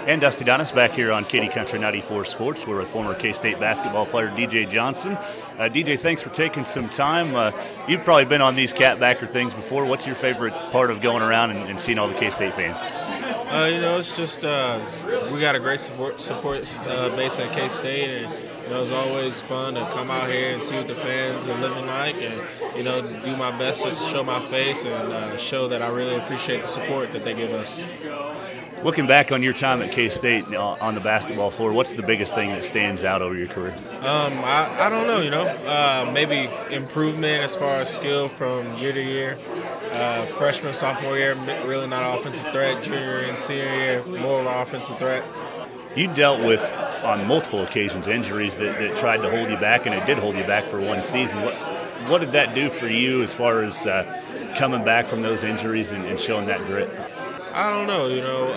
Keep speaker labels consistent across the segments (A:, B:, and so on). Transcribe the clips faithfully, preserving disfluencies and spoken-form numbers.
A: And Dusty Donis back here on Katy Country ninety-four Sports. We're with former K-State basketball player D J Johnson. Uh, D J, thanks for taking some time. Uh, you've probably been on these catbacker things before. What's your favorite part of going around and, and seeing all the K-State fans?
B: Uh, you know, it's just uh, we got a great support support uh, base at K-State, and you know, it's always fun to come out here and see what the fans are living like, and you know, do my best just to show my face and uh, show that I really appreciate the support that they give us.
A: Looking back on your time at K-State on the basketball floor, what's the biggest thing that stands out over your career?
B: Um, I, I don't know, you know, uh, maybe improvement as far as skill from year to year. Uh, freshman, sophomore year, really not an offensive threat. Junior and senior year, more of an offensive threat.
A: You dealt with, on multiple occasions, injuries that, that tried to hold you back, and it did hold you back for one season. What, what did that do for you as far as uh, coming back from those injuries and, and showing that grit?
B: I don't know, you know,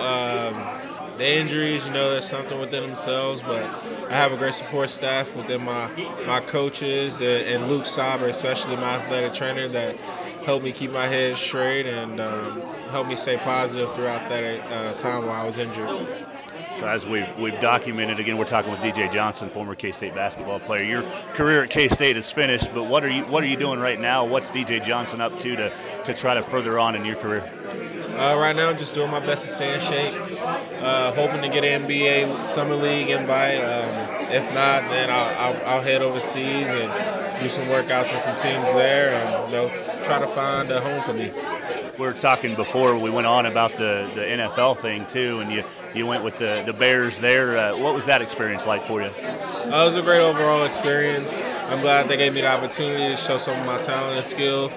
B: um, the injuries, you know, there's something within themselves, but I have a great support staff within my, my coaches and, and Luke Sauber, especially my athletic trainer, that helped me keep my head straight and um, helped me stay positive throughout that uh, time while I was injured.
A: So as we've, we've documented, again, we're talking with D J Johnson, former K-State basketball player. Your career at K-State is finished, but what are you what are you doing right now? What's D J Johnson up to to, to try to further on in your career?
B: Uh, right now, I'm just doing my best to stay in shape, uh, hoping to get an N B A Summer League invite. Um, if not, then I'll, I'll, I'll head overseas and do some workouts with some teams there and, you know, try to find a home for me.
A: We were talking before we went on about the, the N F L thing, too, and you, you went with the, the Bears there. Uh, what was that experience like for you?
B: Uh, it was a great overall experience. I'm glad they gave me the opportunity to show some of my talent and skill.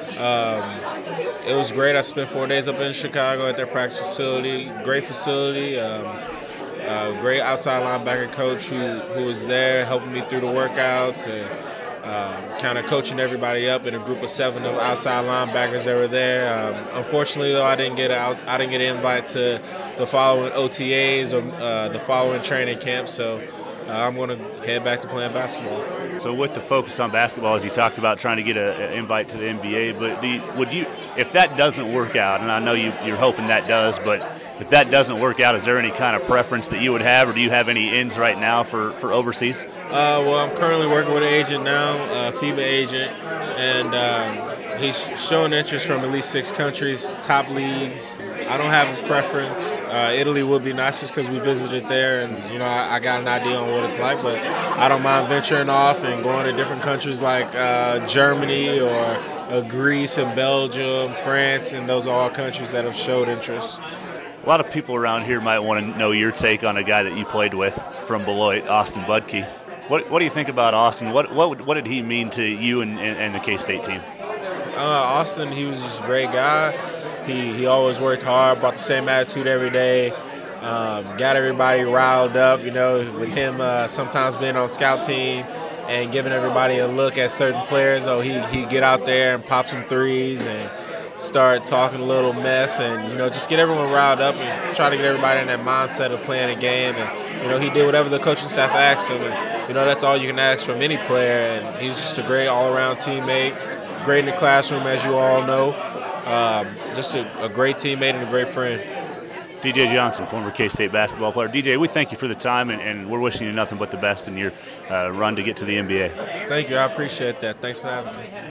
B: Um, it was great. I spent four days up in Chicago at their practice facility. Great facility. Um, uh, great outside linebacker coach who, who was there helping me through the workouts and um, kind of coaching everybody up in a group of seven of outside linebackers that were there. Um, unfortunately, though, I didn't get out. I didn't get an invite to the following O T As or uh, the following training camp. So. Uh, I'm going to head back to playing basketball.
A: So with the focus on basketball, as you talked about trying to get an invite to the N B A, but do you, would you, if that doesn't work out, and I know you, you're hoping that does, but if that doesn't work out, is there any kind of preference that you would have, or do you have any ends right now for, for overseas?
B: Uh, well, I'm currently working with an agent now, a FIBA agent, and um, he's showing interest from at least six countries, top leagues. I don't have a preference. Uh, Italy would be nice just because we visited there, and you know I, I got an idea on what it's like. But I don't mind venturing off and going to different countries like uh, Germany or uh, Greece and Belgium, France, and those are all countries that have showed interest.
A: A lot of people around here might want to know your take on a guy that you played with from Beloit, Austin Budke. What, what do you think about Austin? What what what did he mean to you and, and, and the K-State team?
B: Uh, Austin, he was just a great guy. He he always worked hard, brought the same attitude every day, um, got everybody riled up, you know, with him uh, sometimes being on scout team and giving everybody a look at certain players. Oh, he, he'd get out there and pop some threes and start talking a little mess and, you know, just get everyone riled up and try to get everybody in that mindset of playing a game. And, you know, he did whatever the coaching staff asked him. And, you know, that's all you can ask from any player. And he's just a great all-around teammate, great in the classroom, as you all know. Um, just a, a great teammate and a great friend.
A: D J Johnson, former K-State basketball player. D J, we thank you for the time, and, and we're wishing you nothing but the best in your uh, run to get to the N B A.
B: Thank you. I appreciate that. Thanks for having me.